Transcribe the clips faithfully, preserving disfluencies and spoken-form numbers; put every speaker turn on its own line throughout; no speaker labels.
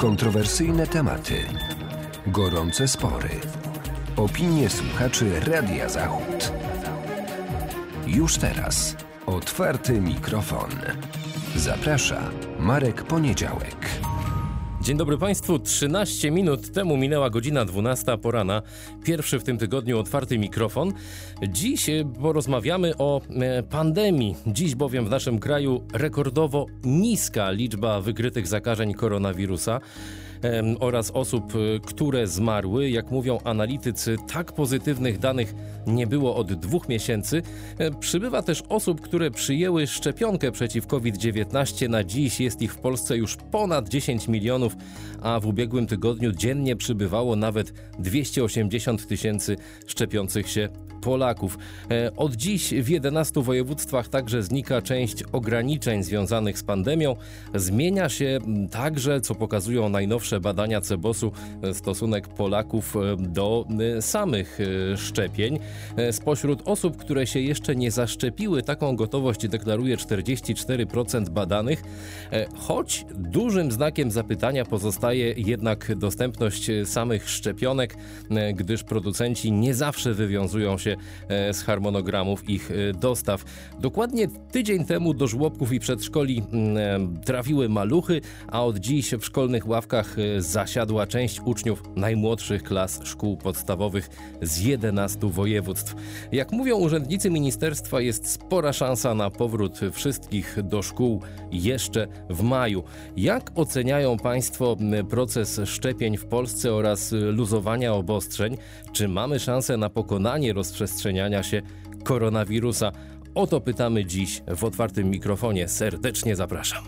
Kontrowersyjne tematy, gorące spory, opinie słuchaczy Radia Zachód. Już teraz otwarty mikrofon. Zaprasza Marek Poniedziałek.
Dzień dobry Państwu. trzynaście minut temu minęła godzina dwunasta, pora na pierwszy w tym tygodniu otwarty mikrofon. Dziś porozmawiamy o pandemii. Dziś bowiem w naszym kraju rekordowo niska liczba wykrytych zakażeń koronawirusa oraz osób, które zmarły. Jak mówią analitycy, tak pozytywnych danych nie było od dwóch miesięcy. Przybywa też osób, które przyjęły szczepionkę przeciw kowid dziewiętnaście. Na dziś jest ich w Polsce już ponad dziesięć milionów, a w ubiegłym tygodniu dziennie przybywało nawet dwieście osiemdziesiąt tysięcy szczepiących się Polaków. Od dziś w jedenastu województwach także znika część ograniczeń związanych z pandemią. Zmienia się także, co pokazują najnowsze badania Cebosu, stosunek Polaków do samych szczepień. Spośród osób, które się jeszcze nie zaszczepiły, taką gotowość deklaruje czterdzieści cztery procent badanych, choć dużym znakiem zapytania pozostaje jednak dostępność samych szczepionek, gdyż producenci nie zawsze wywiązują się z harmonogramów ich dostaw. Dokładnie tydzień temu do żłobków i przedszkoli trafiły maluchy, a od dziś w szkolnych ławkach zasiadła część uczniów najmłodszych klas szkół podstawowych z jedenastu województw. Jak mówią urzędnicy ministerstwa, jest spora szansa na powrót wszystkich do szkół jeszcze w maju. Jak oceniają Państwo proces szczepień w Polsce oraz luzowania obostrzeń? Czy mamy szansę na pokonanie rozprzestrzeniania się koronawirusa? O to pytamy dziś w otwartym mikrofonie. Serdecznie zapraszam.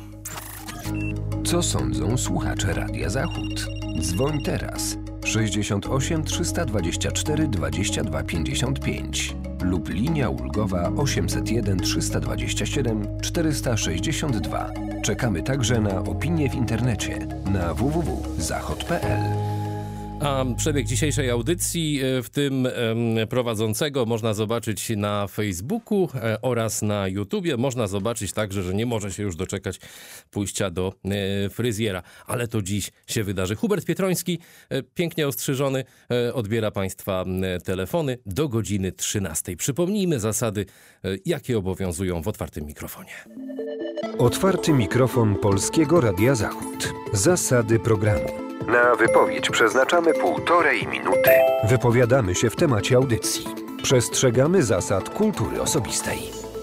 Co sądzą słuchacze Radia Zachód? Dzwoń teraz sześćdziesiąt osiem trzysta dwadzieścia cztery dwadzieścia dwa pięćdziesiąt pięć lub linia ulgowa osiemset jeden trzysta dwadzieścia siedem czterysta sześćdziesiąt dwa. Czekamy także na opinie w internecie na w w w kropka zachod kropka p l.
A przebieg dzisiejszej audycji, w tym prowadzącego, można zobaczyć na Facebooku oraz na YouTubie. Można zobaczyć także, że nie może się już doczekać pójścia do fryzjera. Ale to dziś się wydarzy. Hubert Pietroński, pięknie ostrzyżony, odbiera Państwa telefony do godziny trzynastej. Przypomnijmy zasady, jakie obowiązują w otwartym mikrofonie.
Otwarty mikrofon Polskiego Radia Zachód. Zasady programu. Na wypowiedź przeznaczamy półtorej minuty. Wypowiadamy się w temacie audycji. Przestrzegamy zasad kultury osobistej.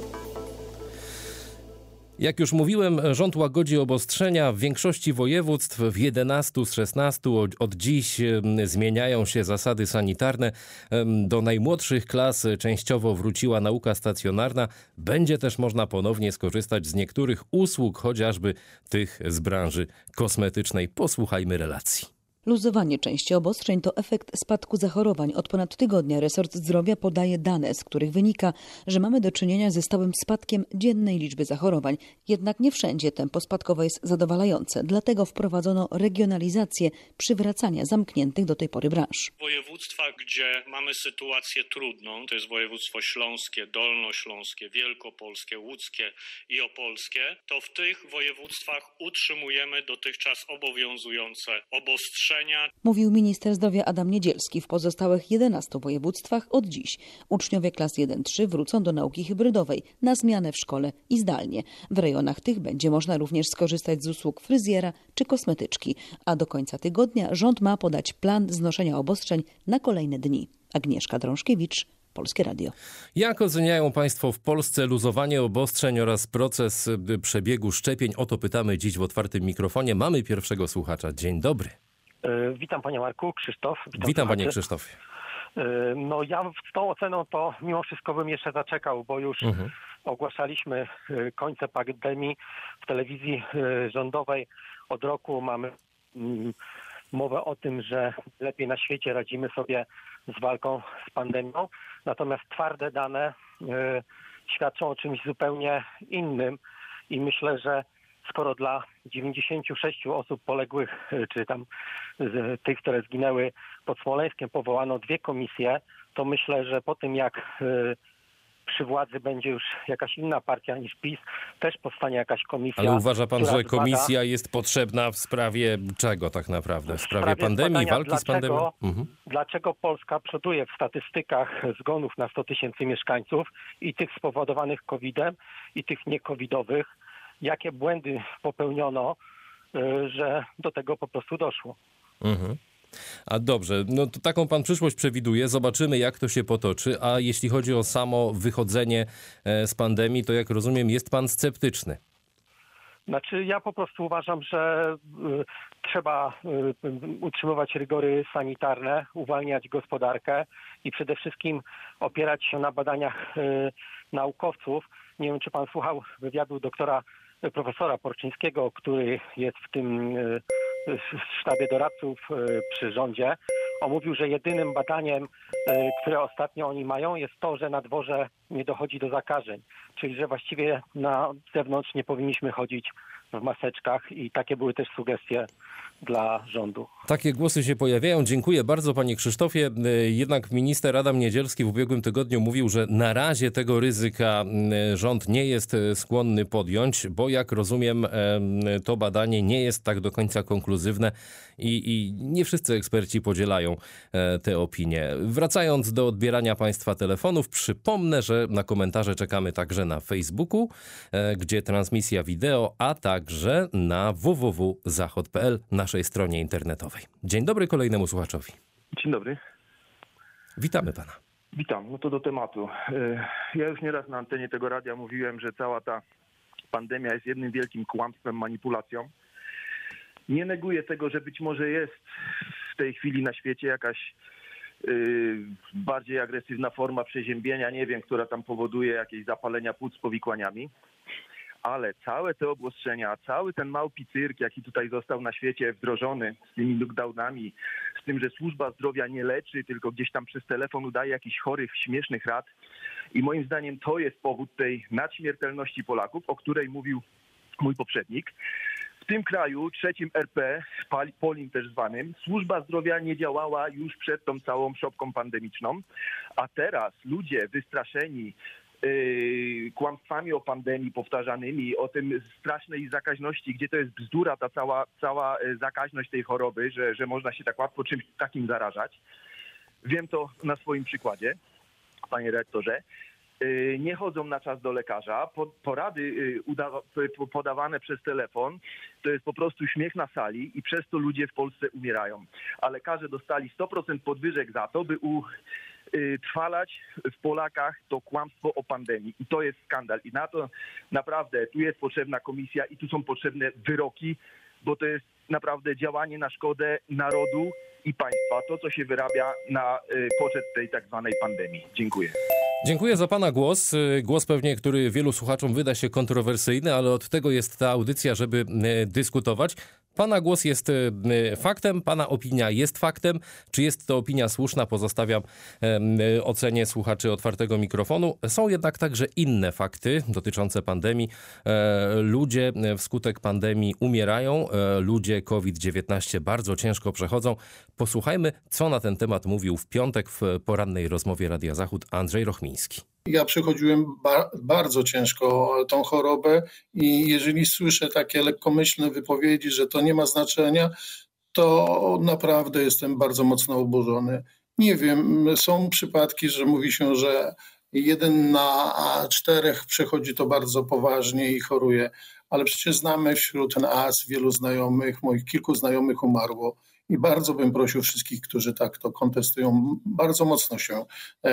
Jak już mówiłem, rząd łagodzi obostrzenia w większości województw, w jedenastu z szesnastu od dziś zmieniają się zasady sanitarne. Do najmłodszych klas częściowo wróciła nauka stacjonarna. Będzie też można ponownie skorzystać z niektórych usług, chociażby tych z branży kosmetycznej. Posłuchajmy relacji.
Luzowanie części obostrzeń to efekt spadku zachorowań. Od ponad tygodnia resort zdrowia podaje dane, z których wynika, że mamy do czynienia ze stałym spadkiem dziennej liczby zachorowań. Jednak nie wszędzie tempo spadkowe jest zadowalające. Dlatego wprowadzono regionalizację przywracania zamkniętych do tej pory branż.
Województwa, gdzie mamy sytuację trudną, to jest województwo śląskie, dolnośląskie, wielkopolskie, łódzkie i opolskie, to w tych województwach utrzymujemy dotychczas obowiązujące obostrzenia.
Mówił minister zdrowia Adam Niedzielski. W pozostałych jedenastu województwach od dziś uczniowie klas jeden trzy wrócą do nauki hybrydowej na zmianę w szkole i zdalnie. W rejonach tych będzie można również skorzystać z usług fryzjera czy kosmetyczki. A do końca tygodnia rząd ma podać plan znoszenia obostrzeń na kolejne dni. Agnieszka Drążkiewicz, Polskie Radio.
Jak oceniają Państwo w Polsce luzowanie obostrzeń oraz proces przebiegu szczepień? O to pytamy dziś w otwartym mikrofonie. Mamy pierwszego słuchacza. Dzień dobry.
Witam Panie Marku, Krzysztof.
Witam, Witam Panie Krzysztofie.
No ja z tą oceną to mimo wszystko bym jeszcze zaczekał, bo już mhm. ogłaszaliśmy końce pandemii w telewizji rządowej. Od roku mamy mowę o tym, że lepiej na świecie radzimy sobie z walką z pandemią. Natomiast twarde dane świadczą o czymś zupełnie innym i myślę, że skoro dla dziewięćdziesięciu sześciu osób poległych, czy tam tych, które zginęły pod Smoleńskiem, powołano dwie komisje, to myślę, że po tym jak przy władzy będzie już jakaś inna partia niż PiS, też powstanie jakaś komisja.
Ale uważa pan, że komisja
zbada,
jest potrzebna w sprawie czego tak naprawdę? W sprawie, w sprawie pandemii, walki dlaczego, z pandemią? Mhm.
Dlaczego Polska przoduje w statystykach zgonów na sto tysięcy mieszkańców i tych spowodowanych kowidem i tych niekowidowych? Jakie błędy popełniono, że do tego po prostu doszło?
Mhm. A dobrze, no to taką pan przyszłość przewiduje, zobaczymy jak to się potoczy, a jeśli chodzi o samo wychodzenie z pandemii, to jak rozumiem jest pan sceptyczny.
Znaczy ja po prostu uważam, że y, trzeba y, utrzymywać rygory sanitarne, uwalniać gospodarkę i przede wszystkim opierać się na badaniach y, naukowców. Nie wiem, czy pan słuchał wywiadu doktora y, profesora Porczyńskiego, który jest w tym y, w sztabie doradców y, przy rządzie. On mówił, że jedynym badaniem, y, które ostatnio oni mają, jest to, że na dworze nie dochodzi do zakażeń. Czyli, że właściwie na zewnątrz nie powinniśmy chodzić w maseczkach i takie były też sugestie dla rządu.
Takie głosy się pojawiają. Dziękuję bardzo panie Krzysztofie. Jednak minister Adam Niedzielski w ubiegłym tygodniu mówił, że na razie tego ryzyka rząd nie jest skłonny podjąć, bo jak rozumiem to badanie nie jest tak do końca konkluzywne i, i nie wszyscy eksperci podzielają te opinie. Wracając do odbierania państwa telefonów, przypomnę, że na komentarze czekamy także na Facebooku, gdzie transmisja wideo, a także na w w w kropka zachod kropka p l, naszej stronie internetowej. Dzień dobry kolejnemu słuchaczowi.
Dzień dobry.
Witamy pana.
Witam. No to do tematu. Ja już nieraz na antenie tego radia mówiłem, że cała ta pandemia jest jednym wielkim kłamstwem, manipulacją. Nie neguję tego, że być może jest w tej chwili na świecie jakaś yy, bardziej agresywna forma przeziębienia, nie wiem, która tam powoduje jakieś zapalenia płuc z powikłaniami. Ale całe te obostrzenia, cały ten małpi cyrk, jaki tutaj został na świecie wdrożony z tymi lockdownami, z tym, że służba zdrowia nie leczy, tylko gdzieś tam przez telefon udaje jakichś chorych, śmiesznych rad. I moim zdaniem to jest powód tej nadśmiertelności Polaków, o której mówił mój poprzednik. W tym kraju, trzecim R P, Polim też zwanym, służba zdrowia nie działała już przed tą całą szopką pandemiczną, a teraz ludzie wystraszeni kłamstwami o pandemii powtarzanymi, o tym strasznej zakaźności, gdzie to jest bzdura, ta cała, cała zakaźność tej choroby, że, że można się tak łatwo czymś takim zarażać. Wiem to na swoim przykładzie, panie rektorze. Nie chodzą na czas do lekarza. Porady podawane przez telefon to jest po prostu śmiech na sali i przez to ludzie w Polsce umierają. A lekarze dostali sto procent podwyżek za to, by u trwalać w Polakach to kłamstwo o pandemii. I to jest skandal. I na to naprawdę tu jest potrzebna komisja i tu są potrzebne wyroki, bo to jest naprawdę działanie na szkodę narodu i państwa. To, co się wyrabia na poczet tej tak zwanej pandemii. Dziękuję.
Dziękuję za pana głos. Głos pewnie, który wielu słuchaczom wyda się kontrowersyjny, ale od tego jest ta audycja, żeby dyskutować. Pana głos jest faktem, pana opinia jest faktem. Czy jest to opinia słuszna, pozostawiam ocenie słuchaczy Otwartego Mikrofonu. Są jednak także inne fakty dotyczące pandemii. Ludzie wskutek pandemii umierają, ludzie kowid dziewiętnaście bardzo ciężko przechodzą. Posłuchajmy, co na ten temat mówił w piątek w porannej rozmowie Radia Zachód Andrzej Rochmiński.
Ja przechodziłem ba- bardzo ciężko tą chorobę i jeżeli słyszę takie lekkomyślne wypowiedzi, że to nie ma znaczenia, to naprawdę jestem bardzo mocno oburzony. Nie wiem, są przypadki, że mówi się, że jeden na czterech przechodzi to bardzo poważnie i choruje, ale przecież znamy wśród nas wielu znajomych, moich kilku znajomych umarło. I bardzo bym prosił wszystkich, którzy tak to kontestują, bardzo mocno się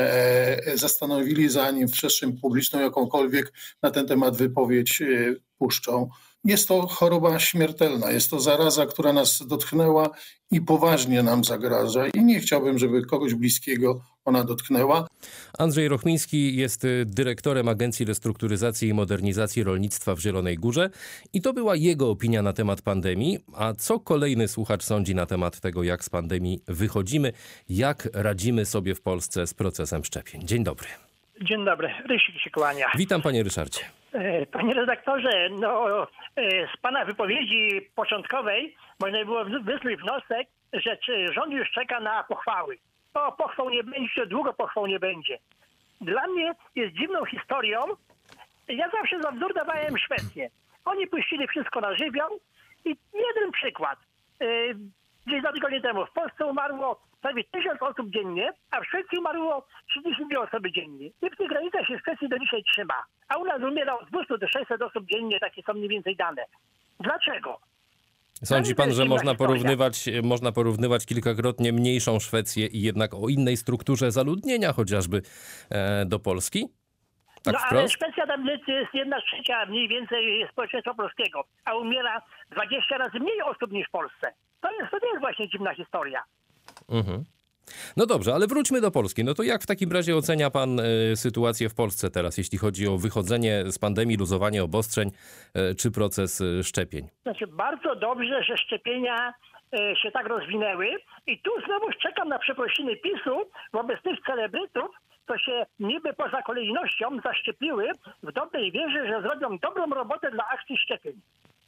e, zastanowili, zanim w przestrzeń publiczną jakąkolwiek na ten temat wypowiedź e, puszczą. Jest to choroba śmiertelna, jest to zaraza, która nas dotknęła i poważnie nam zagraża i nie chciałbym, żeby kogoś bliskiego ona dotknęła.
Andrzej Rochmiński jest dyrektorem Agencji Restrukturyzacji i Modernizacji Rolnictwa w Zielonej Górze i to była jego opinia na temat pandemii. A co kolejny słuchacz sądzi na temat tego, jak z pandemii wychodzimy, jak radzimy sobie w Polsce z procesem szczepień? Dzień dobry.
Dzień dobry, Rysiek się kłania.
Witam panie Ryszardzie.
Panie redaktorze, no z pana wypowiedzi początkowej można było wysnuć wniosek, że rząd już czeka na pochwały. O, pochwał nie będzie, długo pochwał nie będzie. Dla mnie jest dziwną historią. Ja zawsze za wzór dawałem Szwecję. Oni puścili wszystko na żywioł i jeden przykład. Yy, gdzieś dwa tygodnie temu w Polsce umarło prawie tysiąc osób dziennie, a w Szwecji umarło trzydzieści dwie osoby dziennie. I w tych granicach się Szwecji do dzisiaj trzyma. A u nas umiera od dwieście do sześćset osób dziennie, takie są mniej więcej dane. Dlaczego?
Sądzi pan, że można porównywać, można porównywać kilkakrotnie mniejszą Szwecję i jednak o innej strukturze zaludnienia chociażby e, do Polski? Tak
no
wprost?
ale Szwecja tam jest jedna trzecia mniej więcej społeczeństwa polskiego, a umiera dwadzieścia razy mniej osób niż w Polsce. To jest, to nie jest właśnie dziwna historia.
Mhm. No dobrze, ale wróćmy do Polski. No to jak w takim razie ocenia pan y, sytuację w Polsce teraz, jeśli chodzi o wychodzenie z pandemii, luzowanie obostrzeń y, czy proces y, szczepień?
Znaczy bardzo dobrze, że szczepienia y, się tak rozwinęły i tu znowu czekam na przeprosiny PiSu wobec tych celebrytów, to się niby poza kolejnością zaszczepiły w dobrej wierze, że zrobią dobrą robotę dla akcji szczepień.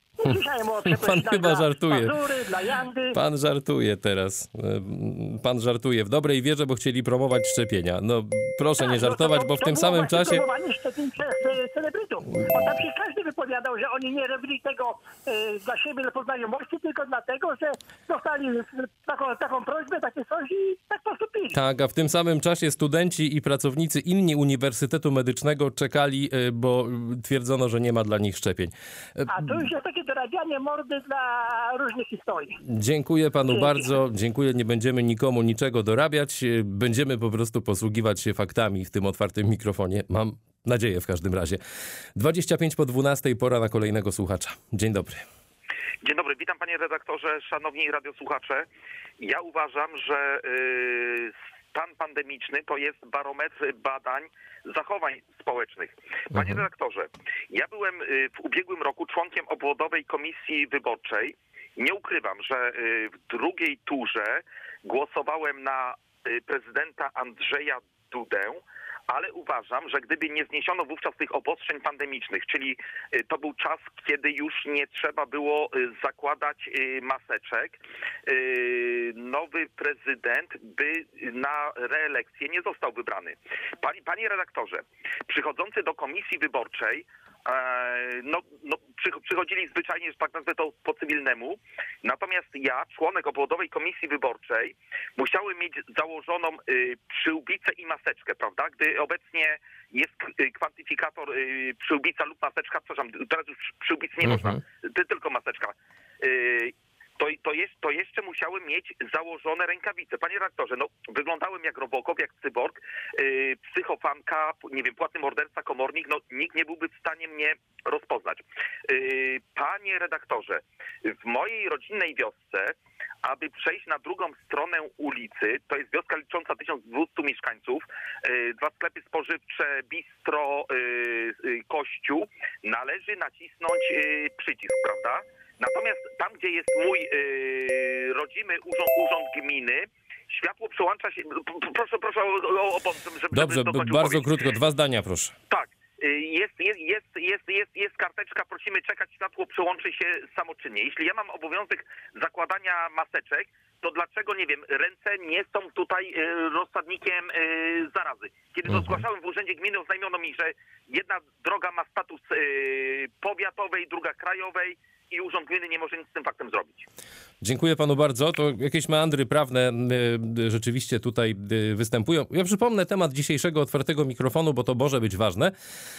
Pan chyba żartuje.
Pazury, dla Jandy.
Pan żartuje teraz. Pan żartuje w dobrej wierze, bo chcieli promować szczepienia. No proszę nie żartować,
no to, to,
bo w
to
tym samym czasie...
promowanie szczepień przez e, celebrytów. Bo tam się każdy wypowiadał, że oni nie robili tego e, dla siebie, dla poznajomości, tylko dlatego, że dostali taką, taką prośbę, takie coś i tak postupili.
Tak, a w tym samym czasie studenci i pracownicy inni Uniwersytetu Medycznego czekali, e, bo twierdzono, że nie ma dla nich szczepień. E,
a to już jest takie dorabianie mordy dla różnych historii.
Dziękuję panu Dzięki. bardzo. Dziękuję. Nie będziemy nikomu niczego dorabiać. Będziemy po prostu posługiwać się faktami w tym otwartym mikrofonie. Mam nadzieję w każdym razie. dwadzieścia pięć po dwunastej, pora na kolejnego słuchacza. Dzień dobry.
Dzień dobry. Witam panie redaktorze, szanowni radiosłuchacze. Ja uważam, że yy, stan pandemiczny to jest barometr badań zachowań społecznych. Panie mhm. redaktorze, ja byłem w ubiegłym roku członkiem obwodowej komisji wyborczej. Nie ukrywam, że w drugiej turze głosowałem na prezydenta Andrzeja Dudę, ale uważam, że gdyby nie zniesiono wówczas tych obostrzeń pandemicznych, czyli to był czas, kiedy już nie trzeba było zakładać maseczek, nowy prezydent by na reelekcję nie został wybrany. Panie, panie redaktorze, przychodzący do komisji wyborczej, no, no przychodzili zwyczajnie, że tak nazwę to po cywilnemu, natomiast ja, członek obwodowej komisji wyborczej, musiałem mieć założoną przyłbicę i maseczkę, prawda? Gdy obecnie jest kwantyfikator przyłbica lub maseczka, przepraszam, teraz już przyłbic nie można, tylko maseczka. To, to, jest, to jeszcze musiałem mieć założone rękawice. Panie redaktorze, no wyglądałem jak Robocop, jak cyborg, yy, psychofanka, nie wiem, płatny morderca, komornik, no nikt nie byłby w stanie mnie rozpoznać. Yy, panie redaktorze, w mojej rodzinnej wiosce, aby przejść na drugą stronę ulicy, to jest wioska licząca tysiąc dwieście mieszkańców, yy, dwa sklepy spożywcze, bistro, yy, yy, kościół, należy nacisnąć yy, przycisk, prawda? Natomiast tam, gdzie jest mój yy, rodzimy urząd, urząd gminy, światło przełącza się... Proszę, proszę o, o, o żeby...
Dobrze,
żeby
bardzo
powiedzieć.
krótko, dwa zdania proszę.
Tak. Jest, jest, jest, jest, jest, jest karteczka, prosimy czekać, światło przełączy się samoczynnie. Jeśli ja mam obowiązek zakładania maseczek, to dlaczego, nie wiem, ręce nie są tutaj rozsadnikiem zarazy? Kiedy to zgłaszałem w urzędzie gminy, oznajmiono mi, że jedna droga ma status powiatowej, druga krajowej i urząd gminy nie może nic z tym faktem zrobić.
Dziękuję panu bardzo. To jakieś meandry prawne y, rzeczywiście tutaj y, występują. Ja przypomnę temat dzisiejszego otwartego mikrofonu, bo to może być ważne.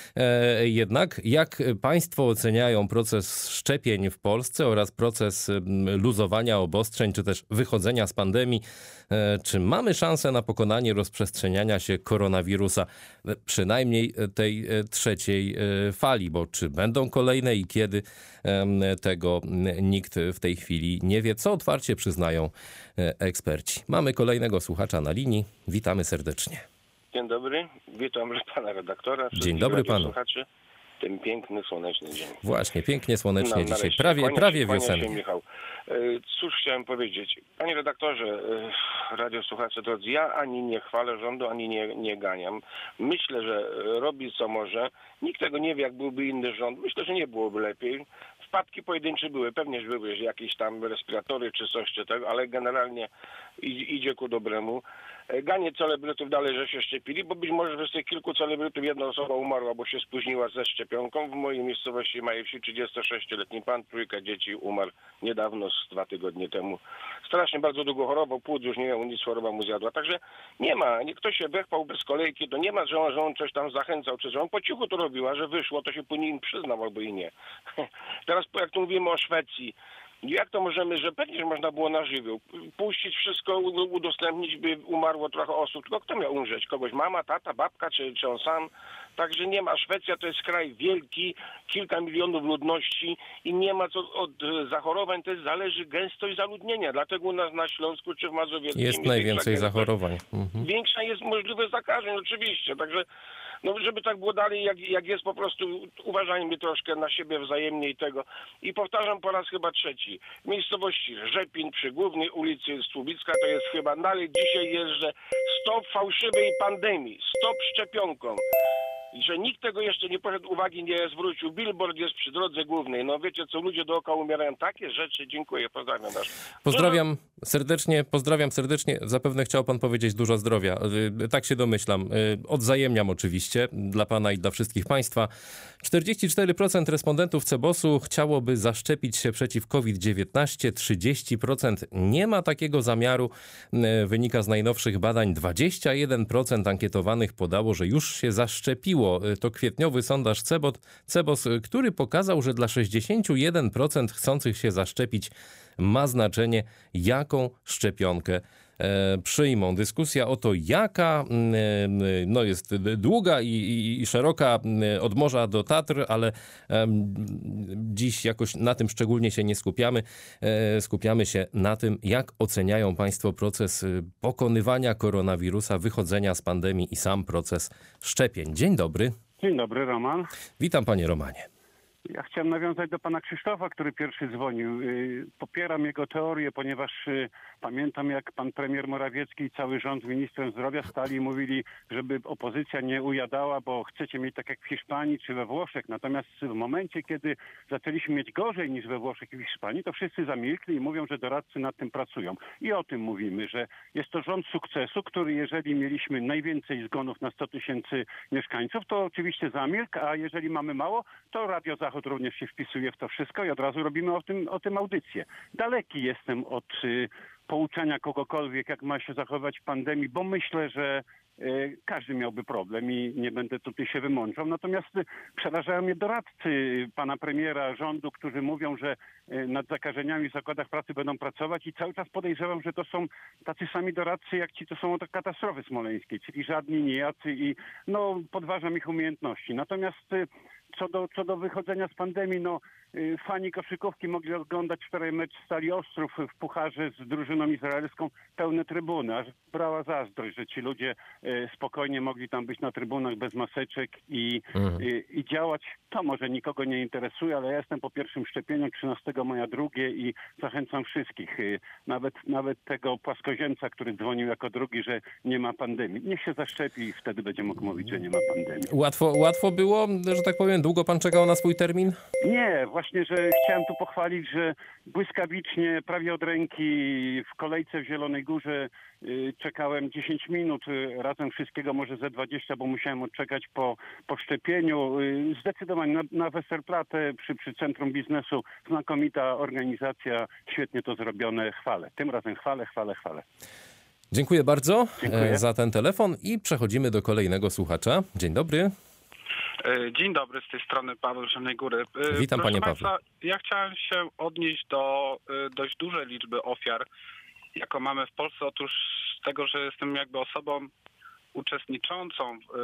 E, jednak jak państwo oceniają proces szczepień w Polsce oraz proces y, luzowania obostrzeń, czy też wychodzenia z pandemii? E, czy mamy szansę na pokonanie rozprzestrzeniania się koronawirusa, e, przynajmniej tej e, trzeciej e, fali? Bo czy będą kolejne i kiedy? E, tego nikt w tej chwili nie wie, co otwarcie przyznają eksperci. Mamy kolejnego słuchacza na linii. Witamy serdecznie.
Dzień dobry. Witam pana redaktora.
Dzień dobry panu.
Słuchaczy. Ten piękny, słoneczny dzień.
Właśnie, pięknie słonecznie
no,
dzisiaj. Prawie,
kłania
prawie
się,
wiosennie.
Się, Michał. Cóż chciałem powiedzieć. Panie redaktorze, radiosłuchacze drodzy, ja ani nie chwalę rządu, ani nie, nie ganiam. Myślę, że robi co może. Nikt tego nie wie, jak byłby inny rząd. Myślę, że nie byłoby lepiej. Wpadki pojedyncze były, pewnie że były jakieś tam respiratory czy coś, czy tego, ale generalnie idzie ku dobremu. Ganię celebrytów dalej, że się szczepili, bo być może z tych kilku celebrytów jedna osoba umarła, bo się spóźniła ze szczepionką. W mojej miejscowości Małej Wsi trzydziestosześcioletni pan, trójka dzieci umarł niedawno, z dwa tygodnie temu. Strasznie bardzo długo chorował, płód już nie miał nic, choroba mu zjadła. Także nie ma, nie ktoś się wechwał bez kolejki, to nie ma, że on, że on coś tam zachęcał, czy że on po cichu to robił, a że wyszło, to się później im przyznał albo i nie. Teraz jak tu mówimy o Szwecji, jak to możemy, że pewnie że można było na żywioł puścić wszystko, udostępnić, by umarło trochę osób, tylko kto miał umrzeć? Kogoś mama, tata, babka, czy, czy on sam? Także nie ma. Szwecja to jest kraj wielki, kilka milionów ludności i nie ma co od zachorowań, to jest, zależy gęstość zaludnienia. Dlatego u nas na Śląsku czy w Mazowieckim
jest, jest najwięcej zachorowań.
Mhm. Większa jest możliwość zakażeń, oczywiście. Także no, żeby tak było dalej, jak, jak jest, po prostu uważajmy troszkę na siebie wzajemnie i tego. I powtarzam po raz chyba trzeci. W miejscowości Rzepin przy głównej ulicy Słubicka to jest chyba dalej dzisiaj jest, że stop fałszywej pandemii, stop szczepionkom. Że nikt tego jeszcze nie poszedł, uwagi nie zwrócił. Billboard jest przy drodze głównej. No wiecie co, ludzie dookoła umierają. Takie rzeczy. Dziękuję, pozdrawiam was.
Pozdrawiam serdecznie, pozdrawiam serdecznie. Zapewne chciał pan powiedzieć dużo zdrowia. Tak się domyślam. Odzajemniam oczywiście dla pana i dla wszystkich państwa. czterdzieści cztery procent respondentów Cebosu chciałoby zaszczepić się przeciw kowid dziewiętnaście. trzydzieści procent nie ma takiego zamiaru. Wynika z najnowszych badań. dwadzieścia jeden procent ankietowanych podało, że już się zaszczepiło. To kwietniowy sondaż Cebot, Cebos, który pokazał, że dla sześćdziesiąt jeden procent chcących się zaszczepić ma znaczenie, jaką szczepionkę e, przyjmą. Dyskusja o to, jaka e, no jest długa i, i, i szeroka od morza do Tatr, ale e, dziś jakoś na tym szczególnie się nie skupiamy. E, skupiamy się na tym, jak oceniają państwo proces pokonywania koronawirusa, wychodzenia z pandemii i sam proces szczepień. Dzień dobry.
Dzień dobry, Roman.
Witam panie Romanie.
Ja chciałem nawiązać do pana Krzysztofa, który pierwszy dzwonił. Popieram jego teorię, ponieważ pamiętam, jak pan premier Morawiecki i cały rząd z ministrem zdrowia stali i mówili, żeby opozycja nie ujadała, bo chcecie mieć tak jak w Hiszpanii czy we Włoszech. Natomiast w momencie, kiedy zaczęliśmy mieć gorzej niż we Włoszech i w Hiszpanii, to wszyscy zamilkli i mówią, że doradcy nad tym pracują. I o tym mówimy, że jest to rząd sukcesu, który jeżeli mieliśmy najwięcej zgonów na sto tysięcy mieszkańców, to oczywiście zamilkł, a jeżeli mamy mało, to Radio Zachód również się wpisuje w to wszystko i od razu robimy o tym, o tym audycję. Daleki jestem od y, pouczania kogokolwiek, jak ma się zachować w pandemii, bo myślę, że y, każdy miałby problem i nie będę tutaj się wymądrzał. Natomiast y, przerażają mnie doradcy pana premiera, rządu, którzy mówią, że y, nad zakażeniami w zakładach pracy będą pracować i cały czas podejrzewam, że to są tacy sami doradcy, jak ci, to są od katastrofy smoleńskiej, czyli żadni, nijacy i no podważam ich umiejętności. Natomiast y, Co do, co do wychodzenia z pandemii, no fani koszykówki mogli oglądać wczoraj mecz Stali Ostrów w pucharze z drużyną izraelską, pełne trybuny. Aż brała zazdrość, że ci ludzie spokojnie mogli tam być na trybunach bez maseczek i, mhm. i, i działać. To może nikogo nie interesuje, ale ja jestem po pierwszym szczepieniu, trzynastego maja drugie i zachęcam wszystkich, nawet, nawet tego płaskoziemca, który dzwonił jako drugi, że nie ma pandemii. Niech się zaszczepi i wtedy będzie mógł mówić, że nie ma pandemii.
Łatwo, łatwo było, że tak powiem, długo pan czekał na swój termin?
Nie, właśnie, że chciałem tu pochwalić, że błyskawicznie, prawie od ręki w kolejce w Zielonej Górze y, czekałem dziesięć minut, y, razem wszystkiego może ze dwadzieścia, bo musiałem odczekać po, po szczepieniu. Y, zdecydowanie na, na Westerplatte przy, przy Centrum Biznesu znakomita organizacja, świetnie to zrobione, chwalę. Tym razem chwalę, chwalę, chwalę.
Dziękuję bardzo
Dziękuję.
za ten telefon i przechodzimy do kolejnego słuchacza. Dzień dobry.
Dzień dobry, z tej strony Paweł z Zielonej Góry.
Witam
Proszę
panie
Państwa,
Pawle.
ja chciałem się odnieść do dość dużej liczby ofiar, jaką mamy w Polsce. Otóż z tego, że jestem jakby osobą uczestniczącą w,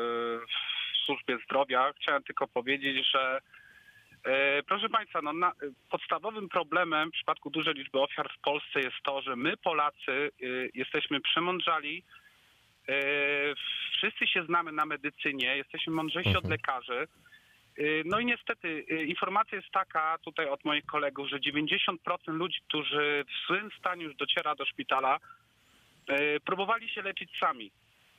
w służbie zdrowia, chciałem tylko powiedzieć, że proszę Państwa, no, na, podstawowym problemem w przypadku dużej liczby ofiar w Polsce jest to, że my Polacy jesteśmy przemądrzali. Wszyscy się znamy na medycynie, jesteśmy mądrzejsi od lekarzy. No i niestety informacja jest taka tutaj od moich kolegów, że dziewięćdziesiąt procent ludzi, którzy w złym stanie już dociera do szpitala, próbowali się leczyć sami.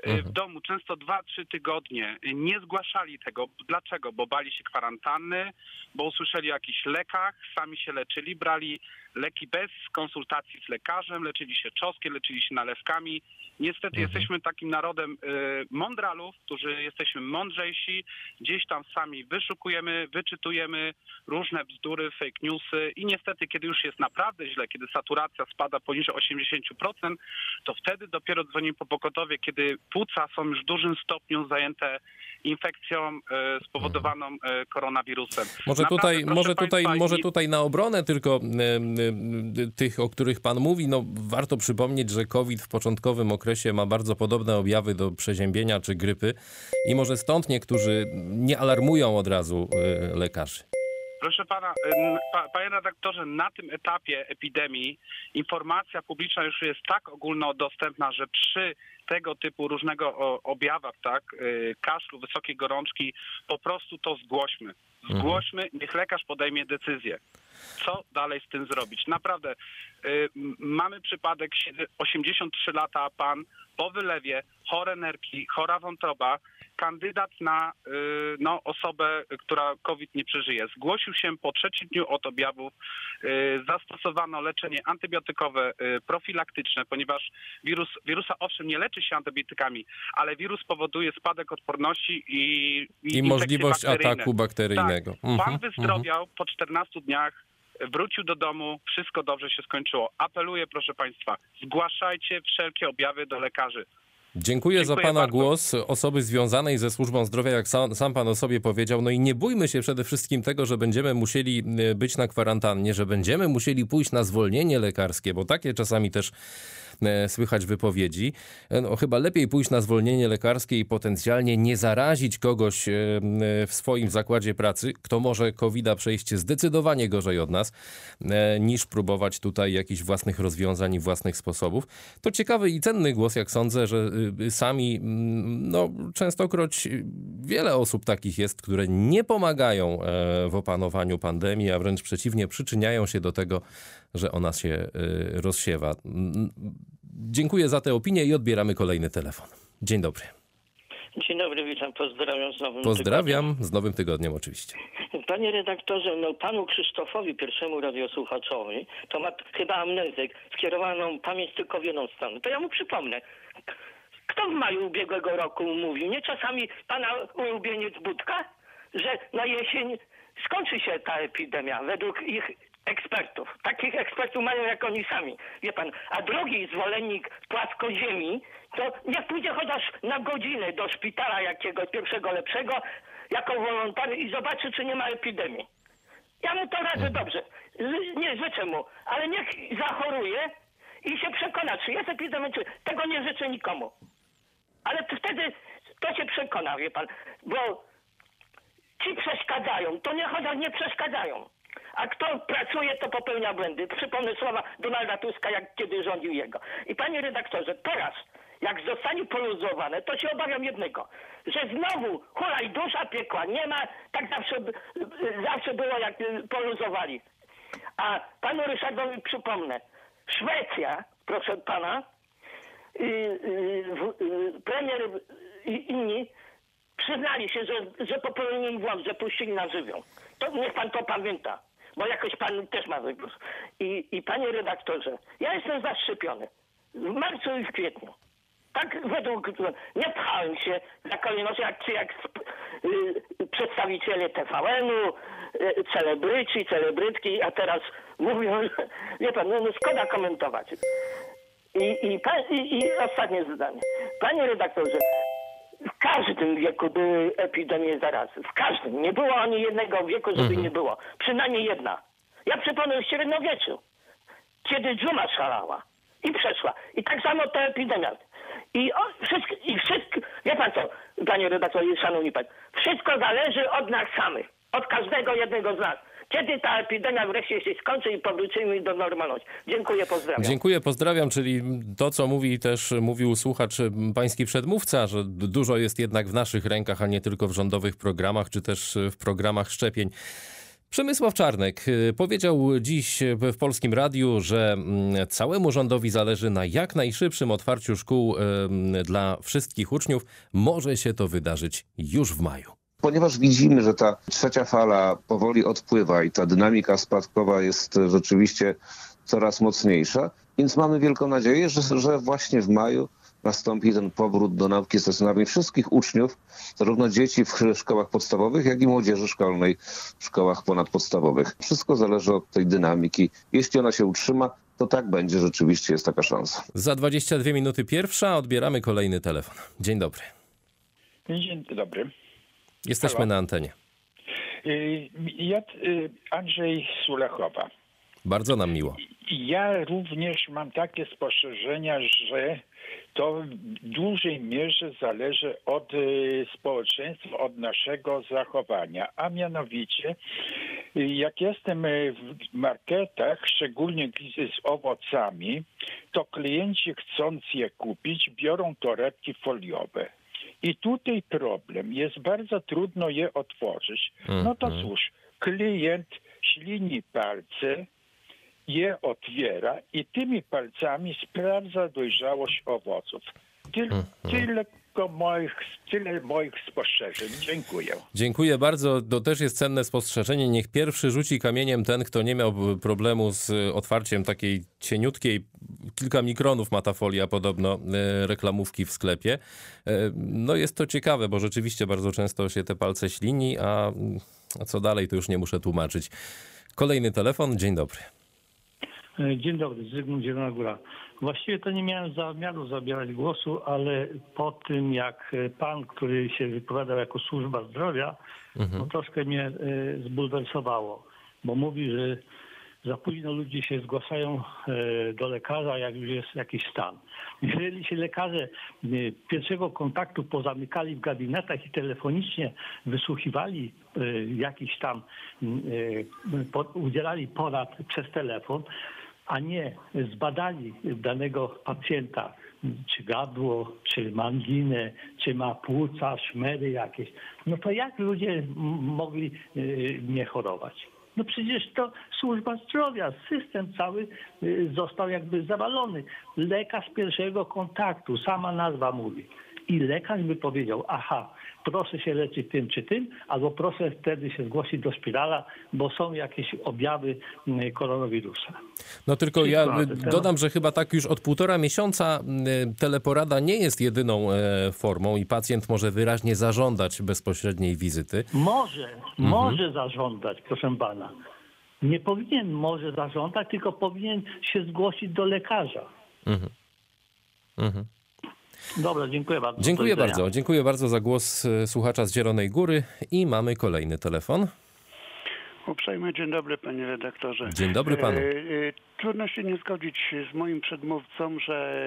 w domu, często dwa, trzy tygodnie, nie zgłaszali tego. Dlaczego? Bo bali się kwarantanny, bo usłyszeli o jakichś lekach, sami się leczyli, brali leki bez konsultacji z lekarzem, leczyli się czosnkiem, leczyli się nalewkami. Niestety mhm. jesteśmy takim narodem y, mądralów, którzy jesteśmy mądrzejsi, gdzieś tam sami wyszukujemy, wyczytujemy różne bzdury, fake newsy i niestety, kiedy już jest naprawdę źle, kiedy saturacja spada poniżej osiemdziesiąt procent, to wtedy dopiero dzwonimy po pogotowie, kiedy płuca są już w dużym stopniu zajęte infekcją y, spowodowaną y, koronawirusem.
Może
Naprawdę,
tutaj, może tutaj,
Państwa,
może
i...
tutaj na obronę tylko y, y, tych, o których pan mówi, no warto przypomnieć, że COVID w początkowym okresie ma bardzo podobne objawy do przeziębienia czy grypy i może stąd niektórzy nie alarmują od razu y, lekarzy.
Proszę pana, pa, panie redaktorze, na tym etapie epidemii informacja publiczna już jest tak ogólnodostępna, że przy tego typu różnego objawach, tak, kaszlu, wysokiej gorączki, po prostu to zgłośmy. Zgłośmy, niech lekarz podejmie decyzję. Co dalej z tym zrobić? Naprawdę, y, mamy przypadek, osiemdziesiąt trzy lata, pan po wylewie, chore nerki, chora wątroba, kandydat na y, no, osobę, która COVID nie przeżyje. Zgłosił się po trzecim dniu od objawów, y, zastosowano leczenie antybiotykowe, y, profilaktyczne, ponieważ wirus, wirusa owszem nie leczy się antybiotykami, ale wirus powoduje spadek odporności i i,
I możliwość
bakteryjne.
ataku bakteryjnego.
Tak.
Mhm,
Pan wyzdrowiał
mhm.
po czternastu dniach, wrócił do domu, wszystko dobrze się skończyło. Apeluję, proszę państwa, zgłaszajcie wszelkie objawy do lekarzy.
Dziękuję, Dziękuję za pana
bardzo.
głos osoby związanej ze służbą zdrowia, jak sam, sam pan o sobie powiedział. No i nie bójmy się przede wszystkim tego, że będziemy musieli być na kwarantannie, że będziemy musieli pójść na zwolnienie lekarskie, bo takie czasami też słychać wypowiedzi. No, chyba lepiej pójść na zwolnienie lekarskie i potencjalnie nie zarazić kogoś w swoim zakładzie pracy, kto może kowida przejść zdecydowanie gorzej od nas, niż próbować tutaj jakichś własnych rozwiązań i własnych sposobów. To ciekawy i cenny głos, jak sądzę, że sami, no częstokroć wiele osób takich jest, które nie pomagają w opanowaniu pandemii, a wręcz przeciwnie, przyczyniają się do tego, że ona się rozsiewa. Dziękuję za tę opinię i odbieramy kolejny telefon. Dzień dobry.
Dzień dobry, witam, pozdrawiam z nowym
Pozdrawiam,
tygodniem.
z nowym tygodniem oczywiście.
Panie redaktorze, no panu Krzysztofowi, pierwszemu radiosłuchaczowi, to ma chyba amnezję, skierowaną pamięć tylko w jedną stronę. To ja mu przypomnę. Kto w maju ubiegłego roku mówił, nie czasami pana ulubieniec Budka, że na jesień skończy się ta epidemia według ich ekspertów. Takich ekspertów mają jak oni sami. Wie pan, a drugi zwolennik płaskoziemi, to niech pójdzie chociaż na godzinę do szpitala jakiegoś pierwszego lepszego, jako wolontariusz i zobaczy, czy nie ma epidemii. Ja mu to radzę dobrze. Nie życzę mu, ale niech zachoruje i się przekona, czy jest epidemia, czy tego nie życzę nikomu. Ale to wtedy to się przekona, wie pan, bo ci przeszkadzają, to nie chociaż nie przeszkadzają. A kto pracuje, to popełnia błędy. Przypomnę słowa Donalda Tuska, jak kiedy rządził jego. I panie redaktorze, teraz, jak zostanie poluzowane, to się obawiam jednego, że znowu hulaj dusza piekła. Nie ma, tak zawsze, zawsze było, jak poluzowali. A panu Ryszardowi przypomnę, Szwecja, proszę pana, yy, yy, premier i inni przyznali się, że, że popełnili błąd, że puścili na żywioł. To niech pan to pamięta, bo jakoś pan też ma wygłos. I, I panie redaktorze, ja jestem zaszczepiony w marcu i w kwietniu. Tak według, nie pchałem się za kolejność jak, jak y, przedstawiciele T V N-u, y, celebryci, celebrytki, a teraz mówią, że, wie pan, no, no szkoda komentować. I, i, i, I ostatnie zdanie. Panie redaktorze, w każdym wieku były epidemie zarazy. W każdym. Nie było ani jednego wieku, żeby mhm. nie było. Przynajmniej jedna. Ja przypomnę w średniowieczu, kiedy dżuma szalała i przeszła. I tak samo ta epidemia. I, o, wszystko, i wszystko, wie pan co, panie redaktorze, szanowni państwo, wszystko zależy od nas samych. Od każdego jednego z nas. Kiedy ta epidemia wreszcie się skończy i powrócimy do normalności. Dziękuję, pozdrawiam.
Dziękuję, pozdrawiam, czyli to, co mówi też, mówił słuchacz, pański przedmówca, że dużo jest jednak w naszych rękach, a nie tylko w rządowych programach, czy też w programach szczepień. Przemysław Czarnek powiedział dziś w Polskim Radiu, że całemu rządowi zależy na jak najszybszym otwarciu szkół dla wszystkich uczniów. Może się to wydarzyć już w maju.
Ponieważ widzimy, że ta trzecia fala powoli odpływa i ta dynamika spadkowa jest rzeczywiście coraz mocniejsza, więc mamy wielką nadzieję, że, że właśnie w maju nastąpi ten powrót do nauki stacjonarnej wszystkich uczniów, zarówno dzieci w szkołach podstawowych, jak i młodzieży szkolnej w szkołach ponadpodstawowych. Wszystko zależy od tej dynamiki. Jeśli ona się utrzyma, to tak będzie, rzeczywiście jest taka szansa.
Za dwadzieścia dwie minuty pierwsza odbieramy kolejny telefon. Dzień dobry.
Dzień dobry.
Jesteśmy
Halo.
na antenie.
Ja Andrzej Sulachowa.
Bardzo nam miło.
Ja również mam takie spostrzeżenia, że to w dużej mierze zależy od społeczeństwa, od naszego zachowania. A mianowicie, jak jestem w marketach, szczególnie z owocami, to klienci chcąc je kupić, biorą torebki foliowe. I tutaj problem. Jest bardzo trudno je otworzyć. No to cóż, klient ślini palce, je otwiera i tymi palcami sprawdza dojrzałość owoców. Tyl, tylko moich, tyle moich spostrzeżeń. Dziękuję.
Dziękuję bardzo. To też jest cenne spostrzeżenie. Niech pierwszy rzuci kamieniem ten, kto nie miał problemu z otwarciem takiej cieniutkiej, kilka mikronów ma ta folia podobno, reklamówki w sklepie. No jest to ciekawe, bo rzeczywiście bardzo często się te palce ślini, a, a co dalej to już nie muszę tłumaczyć. Kolejny telefon. Dzień dobry.
Dzień dobry, Zygmunt Zielona Góra. Właściwie to nie miałem zamiaru zabierać głosu, ale po tym jak pan, który się wypowiadał jako służba zdrowia, mhm. no troszkę mnie zbulwersowało, bo mówi, że za późno ludzie się zgłaszają do lekarza, jak już jest jakiś stan. Jeżeli się lekarze pierwszego kontaktu pozamykali w gabinetach i telefonicznie wysłuchiwali jakiś tam, udzielali porad przez telefon, a nie zbadali danego pacjenta, czy gardło, czy ma anginę, czy ma płuca, szmery jakieś, no to jak ludzie mogli nie chorować? No przecież to służba zdrowia, system cały został jakby zawalony. Lekarz pierwszego kontaktu, sama nazwa mówi. I lekarz by powiedział, aha, proszę się leczyć tym czy tym, albo proszę wtedy się zgłosić do szpitala, bo są jakieś objawy koronawirusa.
No tylko ja dodam, że chyba tak już od półtora miesiąca teleporada nie jest jedyną formą i pacjent może wyraźnie zażądać bezpośredniej wizyty.
Może,
mhm.
może zażądać, proszę pana. Nie powinien może zażądać, tylko powinien się zgłosić do lekarza.
Mhm. Mhm.
Dobra, dziękuję bardzo.
Dziękuję bardzo. Dziękuję bardzo za głos słuchacza z Zielonej Góry i mamy kolejny telefon.
Uprzejmy dzień dobry, panie redaktorze.
Dzień dobry panu.
Trudno się nie zgodzić z moim przedmówcą, że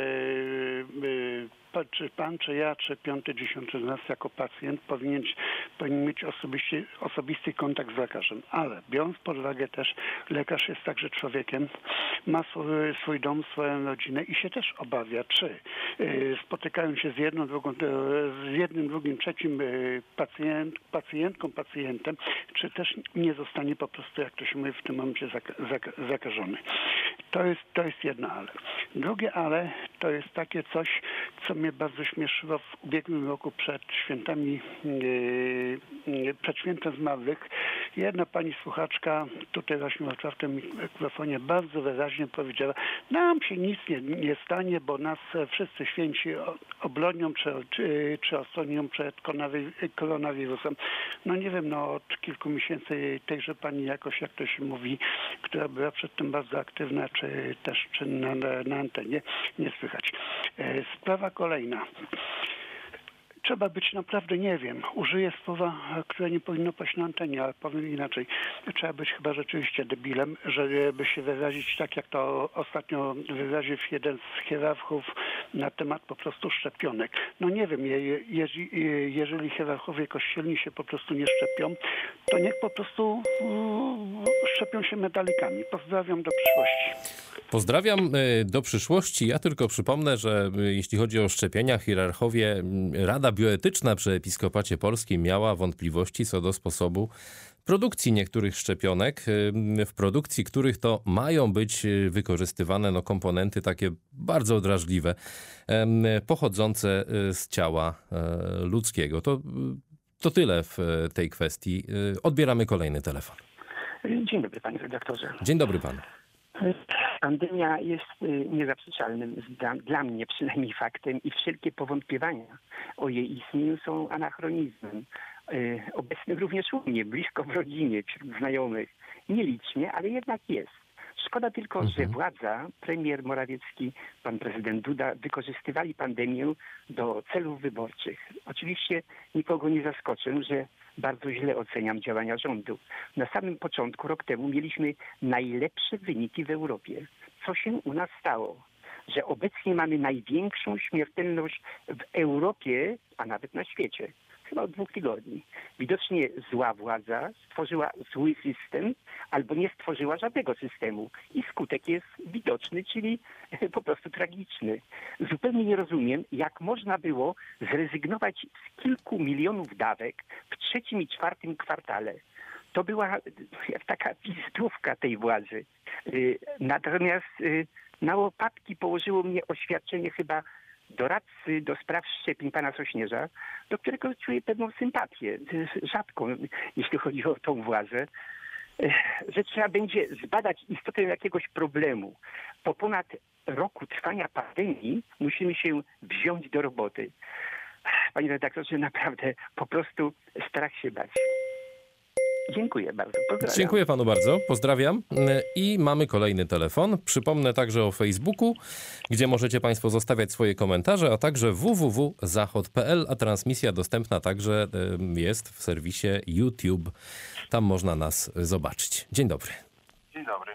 czy pan, czy ja, czy piąty, dziesiąty z nas jako pacjent powinien, powinien mieć osobiście, osobisty kontakt z lekarzem. Ale biorąc pod uwagę też, lekarz jest także człowiekiem, ma swój, swój dom, swoją rodzinę i się też obawia, czy spotykają się z jedną, drugą, z jednym, drugim, trzecim pacjent, pacjentką, pacjentem, czy też nie zostanie po prostu, jak to się mówi, w tym momencie zakażony. To jest, to jest jedno ale. Drugie ale to jest takie coś, co mnie bardzo śmieszyło w ubiegłym roku przed świętami, yy, przed świętem zmarłych. Jedna pani słuchaczka tutaj właśnie w otwartym mikrofonie bardzo wyraźnie powiedziała, nam się nic nie, nie stanie, bo nas wszyscy święci obronią czy, czy, czy ochronią przed koronawirusem. No nie wiem, no od kilku miesięcy tejże pani jakoś, jak to się mówi, która była przedtem bardzo aktywna, czy też czynna na, na antenie, nie słychać. Sprawa kolejna. Trzeba być naprawdę, nie wiem, użyję słowa, które nie powinno paść na antenie, ale powiem inaczej. Trzeba być chyba rzeczywiście debilem, żeby się wyrazić tak, jak to ostatnio wyraził jeden z hierarchów na temat po prostu szczepionek. No nie wiem, je, je, jeżeli hierarchowie kościelni się po prostu nie szczepią, to niech po prostu uh, szczepią się medalikami. Pozdrawiam, do przyszłości.
Pozdrawiam do przyszłości. Ja tylko przypomnę, że jeśli chodzi o szczepienia, hierarchowie, Rada Bioetyczna przy Episkopacie Polskim miała wątpliwości co do sposobu produkcji niektórych szczepionek, w produkcji których to mają być wykorzystywane no, komponenty takie bardzo drażliwe, pochodzące z ciała ludzkiego. To, to tyle w tej kwestii. Odbieramy kolejny telefon.
Dzień dobry, panie redaktorze.
Dzień dobry panu.
Pandemia jest niezaprzeczalnym, dla, dla mnie przynajmniej, faktem i wszelkie powątpiewania o jej istnieniu są anachronizmem. Obecny również u mnie, blisko w rodzinie, wśród znajomych. Nielicznie, ale jednak jest. Szkoda tylko, mhm. że władza, premier Morawiecki, pan prezydent Duda wykorzystywali pandemię do celów wyborczych. Oczywiście nikogo nie zaskoczę, że bardzo źle oceniam działania rządu. Na samym początku, rok temu, mieliśmy najlepsze wyniki w Europie. Co się u nas stało? Że obecnie mamy największą śmiertelność w Europie, a nawet na świecie. Chyba od dwóch tygodni. Widocznie zła władza stworzyła zły system albo nie stworzyła żadnego systemu. I skutek jest widoczny, czyli po prostu tragiczny. Zupełnie nie rozumiem, jak można było zrezygnować z kilku milionów dawek w trzecim i czwartym kwartale. To była taka wizytówka tej władzy. Natomiast na łopatki położyło mnie oświadczenie chyba doradcy do spraw szczepień pana Sośnierza, do którego czuję pewną sympatię, rzadką, jeśli chodzi o tą władzę, że trzeba będzie zbadać istotę jakiegoś problemu. Po ponad roku trwania pandemii musimy się wziąć do roboty. Panie redaktorze, naprawdę po prostu strach się bać. Dziękuję bardzo. Pozdrawiam.
Dziękuję panu bardzo. Pozdrawiam. I mamy kolejny telefon. Przypomnę także o Facebooku, gdzie możecie państwo zostawiać swoje komentarze, a także w w w kropka zachod kropka p l, a transmisja dostępna także jest w serwisie YouTube. Tam można nas zobaczyć. Dzień dobry.
Dzień dobry.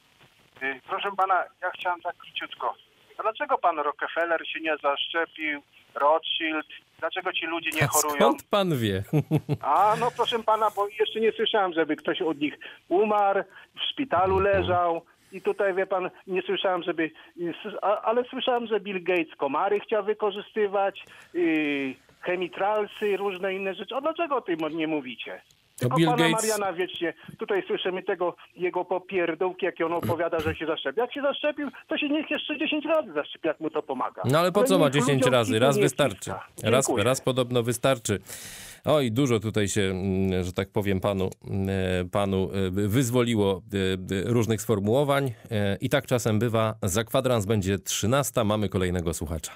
Proszę pana, ja chciałem tak króciutko. A dlaczego pan Rockefeller się nie zaszczepił? Rothschild? Dlaczego ci ludzie nie chorują?
Skąd pan wie?
A, no proszę pana, bo jeszcze nie słyszałem, żeby ktoś od nich umarł, w szpitalu leżał. I tutaj, wie pan, nie słyszałem, żeby... Ale słyszałem, że Bill Gates komary chciał wykorzystywać, yy, chemitralsy, różne inne rzeczy. A dlaczego o tym nie mówicie? Tylko
Bill
pana
Gates...
Mariana wiecznie, tutaj słyszymy tego jego popierdółki, jakie on opowiada, że się zaszczepi. Jak się zaszczepił, to się niech jeszcze dziesięć razy zaszczepi, jak mu to pomaga.
No ale po
ale
co ma dziesięć razy? Raz wystarczy. Raz, raz podobno wystarczy. Oj, dużo tutaj się, że tak powiem, panu, panu wyzwoliło różnych sformułowań i tak czasem bywa. Za kwadrans będzie trzynasta. Mamy kolejnego słuchacza.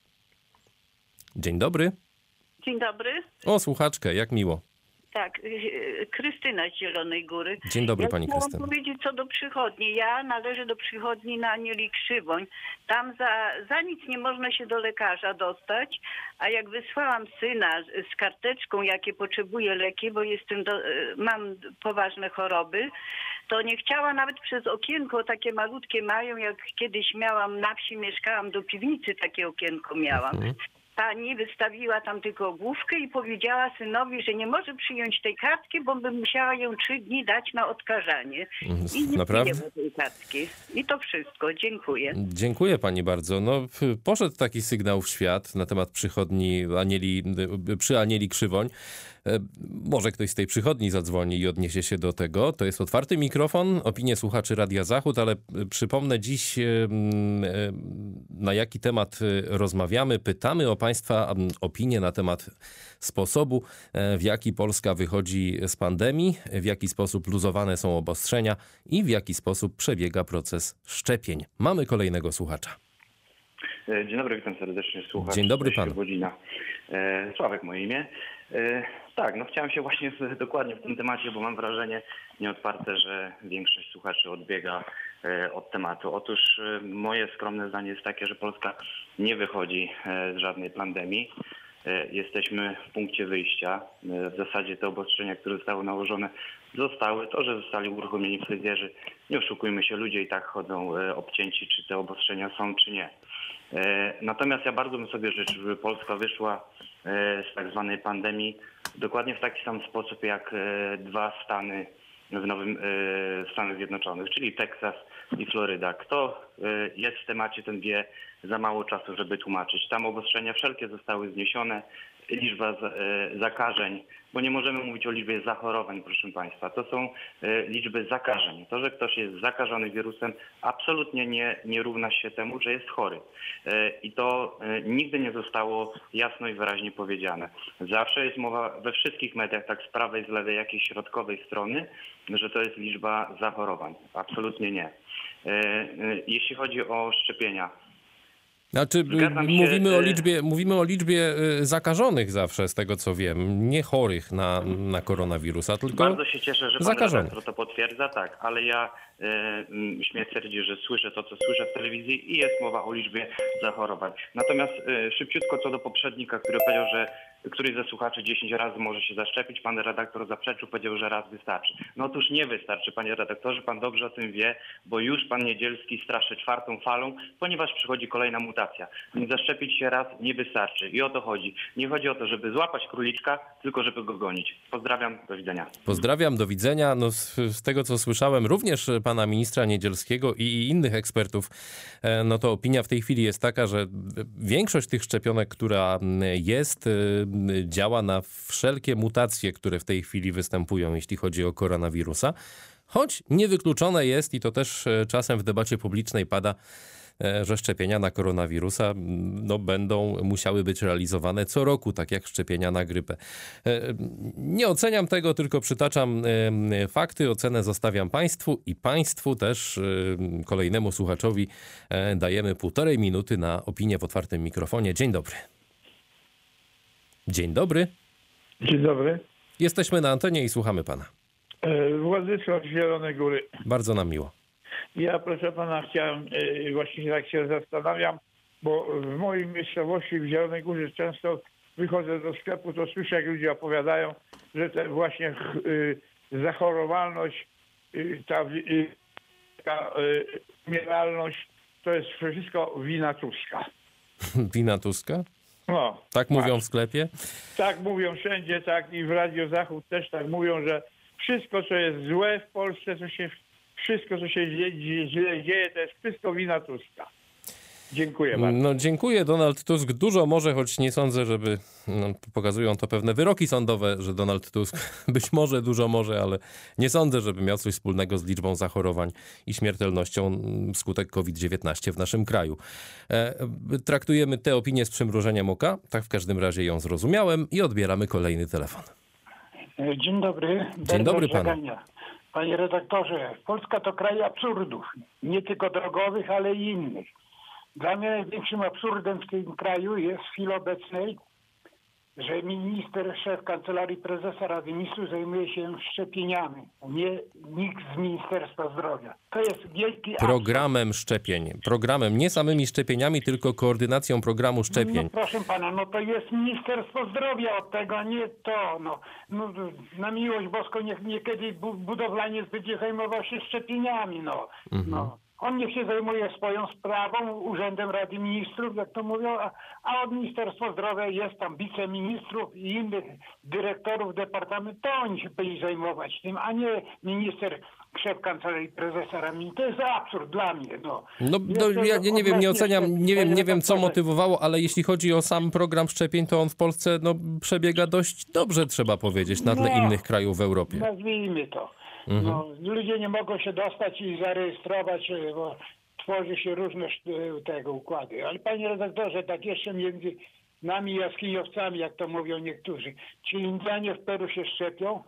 Dzień dobry.
Dzień dobry.
O, słuchaczkę, jak miło.
Tak, Krystyna z Zielonej Góry.
Dzień dobry,
ja
pani Krystyna.
Chciałam powiedzieć co do przychodni. Ja należę do przychodni na Anieli Krzywoń. Tam za, za nic nie można się do lekarza dostać, a jak wysłałam syna z karteczką, jakie potrzebuje leki, bo jestem do, mam poważne choroby, to nie chciała nawet przez okienko, takie malutkie mają, jak kiedyś miałam na wsi, mieszkałam, do piwnicy takie okienko miałam. Mhm. Pani wystawiła tam tylko główkę i powiedziała synowi, że nie może przyjąć tej kartki, bo by musiała ją trzy dni dać na odkażanie. I nie
Naprawdę?
przyjęła tej kartki. I to wszystko. Dziękuję.
Dziękuję pani bardzo. No, poszedł taki sygnał w świat na temat przychodni Anieli, przy Anieli Krzywoń. Może ktoś z tej przychodni zadzwoni i odniesie się do tego. To jest otwarty mikrofon, opinie słuchaczy Radia Zachód, ale przypomnę dziś, na jaki temat rozmawiamy. Pytamy o państwa opinie na temat sposobu, w jaki Polska wychodzi z pandemii, w jaki sposób luzowane są obostrzenia i w jaki sposób przebiega proces szczepień. Mamy kolejnego słuchacza.
Dzień dobry, witam serdecznie. Słuchacz.
Dzień dobry panu.
Godzina. Sławek moje imię. Tak, no chciałem się właśnie dokładnie w tym temacie, bo mam wrażenie nieodparte, że większość słuchaczy odbiega od tematu. Otóż moje skromne zdanie jest takie, że Polska nie wychodzi z żadnej pandemii. Jesteśmy w punkcie wyjścia. W zasadzie te obostrzenia, które zostały nałożone, zostały. To, że zostali uruchomieni fryzjerzy, nie oszukujmy się, ludzie i tak chodzą obcięci, czy te obostrzenia są, czy nie. Natomiast ja bardzo bym sobie życzył, żeby Polska wyszła z tak zwanej pandemii dokładnie w taki sam sposób, jak dwa stany w Nowym w Stanach Zjednoczonych, czyli Teksas i Floryda. Kto jest w temacie, ten wie, za mało czasu, żeby tłumaczyć. Tam obostrzenia wszelkie zostały zniesione, liczba zakażeń, bo nie możemy mówić o liczbie zachorowań, proszę Państwa. To są liczby zakażeń. To, że ktoś jest zakażony wirusem, absolutnie nie, nie równa się temu, że jest chory. I to nigdy nie zostało jasno i wyraźnie powiedziane. Zawsze jest mowa we wszystkich mediach, tak z prawej, z lewej, jakiejś środkowej strony, że to jest liczba zachorowań. Absolutnie nie. Jeśli chodzi o szczepienia,
Znaczy, mówimy o liczbie, mówimy o liczbie zakażonych zawsze, z tego co wiem, nie chorych na, na koronawirusa, tylko
bardzo się cieszę, że pan
zakażonych.
redaktor to potwierdza, tak, ale ja y, śmiem twierdzić, że słyszę to, co słyszę w telewizji i jest mowa o liczbie zachorowań. Natomiast y, szybciutko co do poprzednika, który powiedział, że któryś ze słuchaczy dziesięć razy może się zaszczepić, pan redaktor zaprzeczył, powiedział, że raz wystarczy. No otóż nie wystarczy, panie redaktorze, pan dobrze o tym wie, bo już pan Niedzielski straszy czwartą falą, ponieważ przychodzi kolejna mutacja. Więc zaszczepić się raz nie wystarczy i o to chodzi. Nie chodzi o to, żeby złapać króliczka, tylko żeby go gonić. Pozdrawiam, do widzenia.
Pozdrawiam, do widzenia. No, z, z tego, co słyszałem, również pana ministra Niedzielskiego i, i innych ekspertów, no to opinia w tej chwili jest taka, że większość tych szczepionek, która jest, działa na wszelkie mutacje, które w tej chwili występują, jeśli chodzi o koronawirusa. Choć niewykluczone jest, i to też czasem w debacie publicznej pada, że szczepienia na koronawirusa no, będą musiały być realizowane co roku, tak jak szczepienia na grypę. Nie oceniam tego, tylko przytaczam fakty, ocenę zostawiam Państwu i Państwu też, kolejnemu słuchaczowi, dajemy półtorej minuty na opinię w otwartym mikrofonie. Dzień dobry. Dzień dobry.
Dzień dobry.
Jesteśmy na antenie i słuchamy pana.
Władysław z Zielonej Góry.
Bardzo nam miło.
Ja, proszę pana, chciałem, właśnie tak się zastanawiam, bo w mojej miejscowości w Zielonej Górze często wychodzę do sklepu, to słyszę, jak ludzie opowiadają, że te właśnie zachorowalność, ta, ta umieralność, to jest wszystko wina Tuska.
Wina Tuska?
No.
Tak mówią w sklepie?
Tak mówią wszędzie, tak i w Radio Zachód też tak mówią, że wszystko, co jest złe w Polsce, co się, wszystko, co się źle dzieje, to jest wszystko wina Tuska. Dziękuję bardzo.
No dziękuję. Donald Tusk dużo może, choć nie sądzę, żeby no, pokazują to pewne wyroki sądowe, że Donald Tusk być może dużo może, ale nie sądzę, żeby miał coś wspólnego z liczbą zachorowań i śmiertelnością wskutek kowid dziewiętnaście w naszym kraju. E, traktujemy tę opinię z przymrużeniem oka, tak w każdym razie ją zrozumiałem i odbieramy kolejny telefon.
Dzień dobry.
Dzień dobry panu.
Panie redaktorze, Polska to kraj absurdów, nie tylko drogowych, ale i innych. Dla mnie największym absurdem w tym kraju jest w chwili obecnej, że minister, szef Kancelarii Prezesa Rady Ministrów zajmuje się szczepieniami, nie nikt z Ministerstwa Zdrowia. To jest wielki absurd.
Programem szczepień. Programem, nie samymi szczepieniami, tylko koordynacją programu szczepień.
No proszę pana, no to jest Ministerstwo Zdrowia od tego, a nie to. No, no na miłość boską, niech niekiedy budowlaniec będzie zajmował się szczepieniami, no. Mhm. no. On niech się zajmuje swoją sprawą, Urzędem Rady Ministrów, jak to mówią, a, a od Ministerstwa Zdrowia jest tam wiceministrów i innych dyrektorów departamentu, to oni się byli zajmować tym, a nie minister, szef Kancelarii Prezesa Rady Ministrów. To jest absurd dla mnie. No,
no, no ja nie, nie wiem, nie oceniam, nie wiem, nie wiem co motywowało, ale jeśli chodzi o sam program szczepień, to on w Polsce no, przebiega dość dobrze, trzeba powiedzieć, na tle no, innych krajów w Europie.
Nazwijmy to. Mhm. No, ludzie nie mogą się dostać i zarejestrować, bo tworzy się różne tego układy. Ale panie redaktorze, tak jeszcze między nami jaskiniowcami, jak to mówią niektórzy, czy Indianie w Peru się szczepią?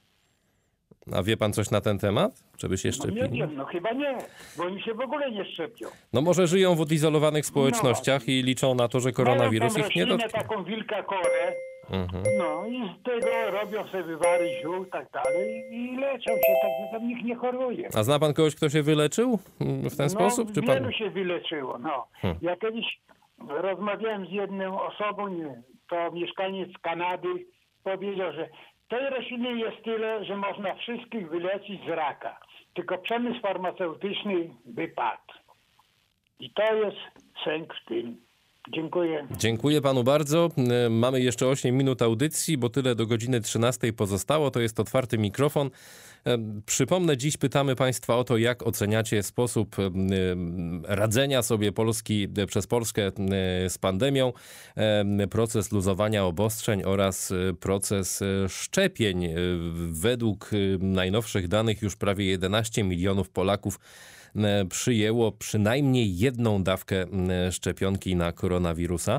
A wie pan coś na ten temat? Czy by się szczepili?
No nie wiem, no chyba nie, bo oni się w ogóle nie szczepią.
No może żyją w odizolowanych społecznościach no, i liczą na to, że koronawirus ich nie dotknie.
taką wilka korę. Mhm. No i z tego robią sobie wywary ziół i tak dalej i leczą się, tak że tam nikt nie choruje.
A zna pan kogoś, kto się wyleczył w ten
no,
sposób? Czy
wielu
pan...
się wyleczyło, no. Hmm. Ja kiedyś rozmawiałem z jedną osobą, nie, to mieszkaniec Kanady, powiedział, że tej rośliny jest tyle, że można wszystkich wyleczyć z raka. Tylko przemysł farmaceutyczny by padł. I to jest sęk w tym. Dziękuję.
Dziękuję panu bardzo. Mamy jeszcze osiem minut audycji, bo tyle do godziny trzynastej pozostało. To jest otwarty mikrofon. Przypomnę, dziś pytamy państwa o to, jak oceniacie sposób radzenia sobie Polski przez Polskę z pandemią, proces luzowania obostrzeń oraz proces szczepień. Według najnowszych danych już prawie jedenaście milionów Polaków przyjęło przynajmniej jedną dawkę szczepionki na koronawirusa.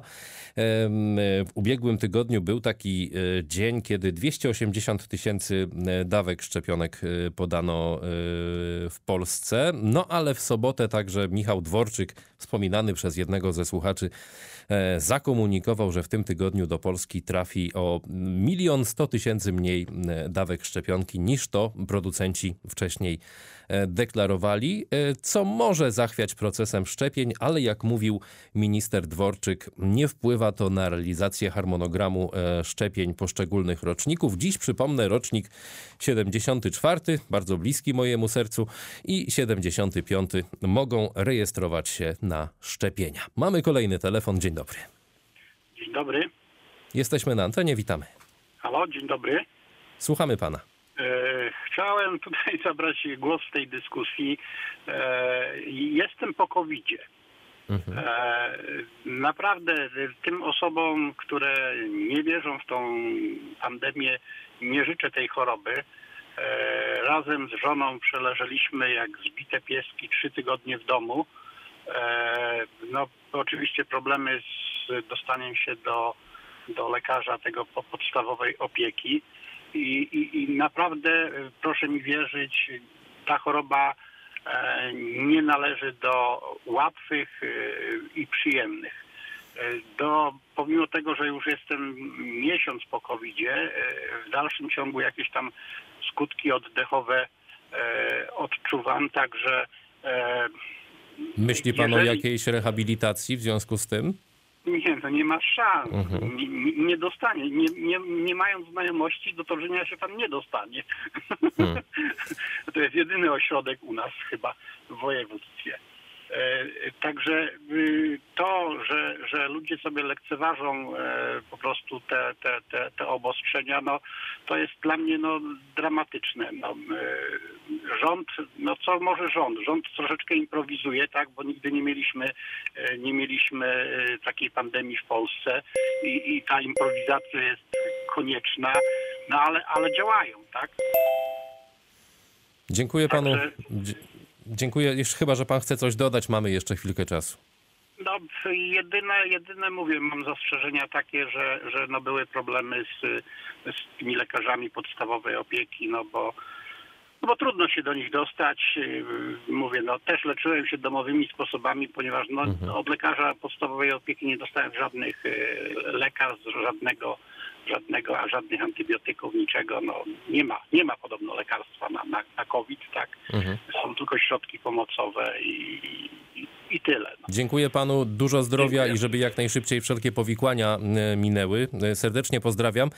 W ubiegłym tygodniu był taki dzień, kiedy dwieście osiemdziesiąt tysięcy dawek szczepionek podano w Polsce. No ale w sobotę także Michał Dworczyk, wspominany przez jednego ze słuchaczy, zakomunikował, że w tym tygodniu do Polski trafi o milion sto tysięcy mniej dawek szczepionki niż to producenci wcześniej deklarowali, co może zachwiać procesem szczepień, ale jak mówił minister Dworczyk, nie wpływa to na realizację harmonogramu szczepień poszczególnych roczników. Dziś, przypomnę, rocznik siedemdziesiąty czwarty, bardzo bliski mojemu sercu, i siedemdziesiąty piąty mogą rejestrować się na szczepienia. Mamy kolejny telefon. Dzień dobry.
Dzień dobry.
Jesteśmy na antenie, witamy.
Halo, dzień dobry.
Słuchamy pana.
E, chciałem tutaj zabrać głos w tej dyskusji. E, jestem po kowidzie. Mhm. E, naprawdę tym osobom, które nie wierzą w tą pandemię, nie życzę tej choroby. E, razem z żoną przeleżeliśmy jak zbite pieski trzy tygodnie w domu. E, no oczywiście problemy z dostaniem się do, do lekarza tego podstawowej opieki. I, i, I naprawdę, proszę mi wierzyć, ta choroba e, nie należy do łatwych e, i przyjemnych. E, do, pomimo tego, że już jestem miesiąc po kowidzie, e, w dalszym ciągu jakieś tam skutki oddechowe e, odczuwam, także... E,
Myśli pan
jeżeli...
o jakiejś rehabilitacji w związku z tym?
Nie, to nie ma szans.
Mhm.
Nie, nie, nie dostanie. Nie, nie, nie mając znajomości, do torzenia się pan nie dostanie. Hmm. To jest jedyny ośrodek u nas chyba w województwie. E, także y, to, że, że ludzie sobie lekceważą e, po prostu te, te, te, te obostrzenia, no, to jest dla mnie no, dramatyczne. No, e, rząd, no co może rząd? Rząd troszeczkę improwizuje, tak, bo nigdy nie mieliśmy, e, nie mieliśmy e, takiej pandemii w Polsce i, i ta improwizacja jest konieczna, no ale, ale działają, tak?
Dziękuję panu.
Także...
Dziękuję. Jeszcze chyba, że pan chce coś dodać, mamy jeszcze chwilkę czasu.
No, jedyne, jedyne mówię, mam zastrzeżenia takie, że, że no były problemy z, z tymi lekarzami podstawowej opieki, no bo, no bo trudno się do nich dostać. Mówię, no też leczyłem się domowymi sposobami, ponieważ no, mhm. od lekarza podstawowej opieki nie dostałem żadnych lekarstw, żadnego żadnego, a żadnych antybiotyków, niczego. No, nie ma, nie ma podobno lekarstwa na, na, na COVID, tak? Mhm. Są tylko środki pomocowe i, i, i tyle. No.
Dziękuję panu, dużo zdrowia. Dziękuję. I żeby jak najszybciej wszelkie powikłania minęły. Serdecznie pozdrawiam.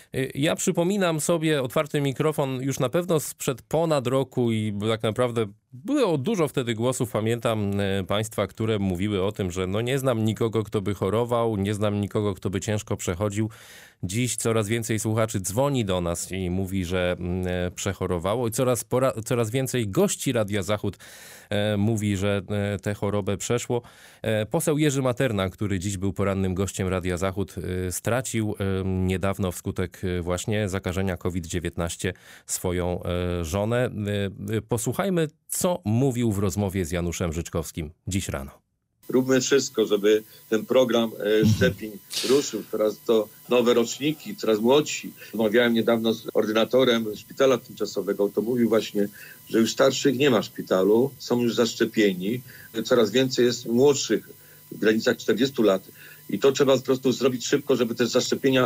Ja przypominam sobie otwarty mikrofon już na pewno sprzed ponad roku i tak naprawdę było dużo wtedy głosów, pamiętam, państwa, które mówiły o tym, że no nie znam nikogo, kto by chorował, nie znam nikogo, kto by ciężko przechodził. Dziś coraz więcej słuchaczy dzwoni do nas i mówi, że przechorowało i coraz, pora, coraz więcej gości Radia Zachód e, mówi, że e, tę chorobę przeszło. E, poseł Jerzy Materna, który dziś był porannym gościem Radia Zachód, e, stracił e, niedawno wskutek e, właśnie zakażenia COVID dziewiętnaście swoją e, żonę. E, posłuchajmy, co mówił w rozmowie z Januszem Życzkowskim dziś rano.
Róbmy wszystko, żeby ten program szczepień ruszył. Teraz to nowe roczniki, coraz młodsi. Rozmawiałem niedawno z ordynatorem szpitala tymczasowego. To mówił właśnie, że już starszych nie ma w szpitalu, są już zaszczepieni. Coraz więcej jest młodszych, w granicach czterdziestu lat. I to trzeba po prostu zrobić szybko, żeby te zaszczepienia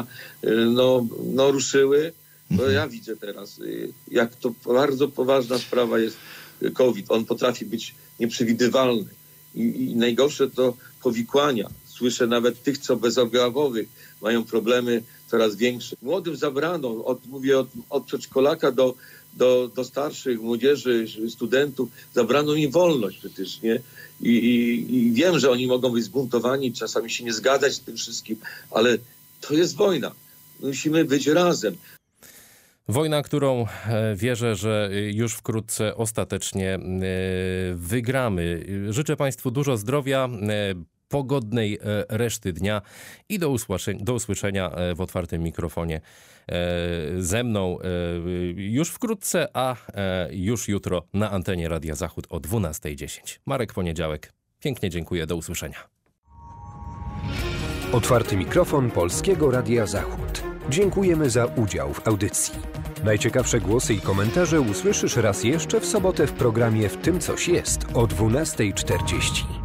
no, no ruszyły. Bo ja widzę teraz, jak to bardzo poważna sprawa jest COVID. On potrafi być nieprzewidywalny. I, I najgorsze to powikłania. Słyszę nawet tych, co bezobjawowych mają problemy coraz większe. Młodym zabrano, od, mówię od, od przedszkolaka do, do, do starszych, młodzieży, studentów, zabrano im wolność przecież, nie? I, i, I wiem, że oni mogą być zbuntowani, czasami się nie zgadzać z tym wszystkim, ale to jest wojna. Musimy być razem.
Wojna, którą wierzę, że już wkrótce ostatecznie wygramy. Życzę Państwu dużo zdrowia, pogodnej reszty dnia i do usłyszenia, do usłyszenia w otwartym mikrofonie ze mną już wkrótce, a już jutro na antenie Radia Zachód o dwunasta dziesięć. Marek Poniedziałek. Pięknie dziękuję. Do usłyszenia.
Otwarty mikrofon Polskiego Radia Zachód. Dziękujemy za udział w audycji. Najciekawsze głosy i komentarze usłyszysz raz jeszcze w sobotę w programie W tym coś jest o dwunasta czterdzieści.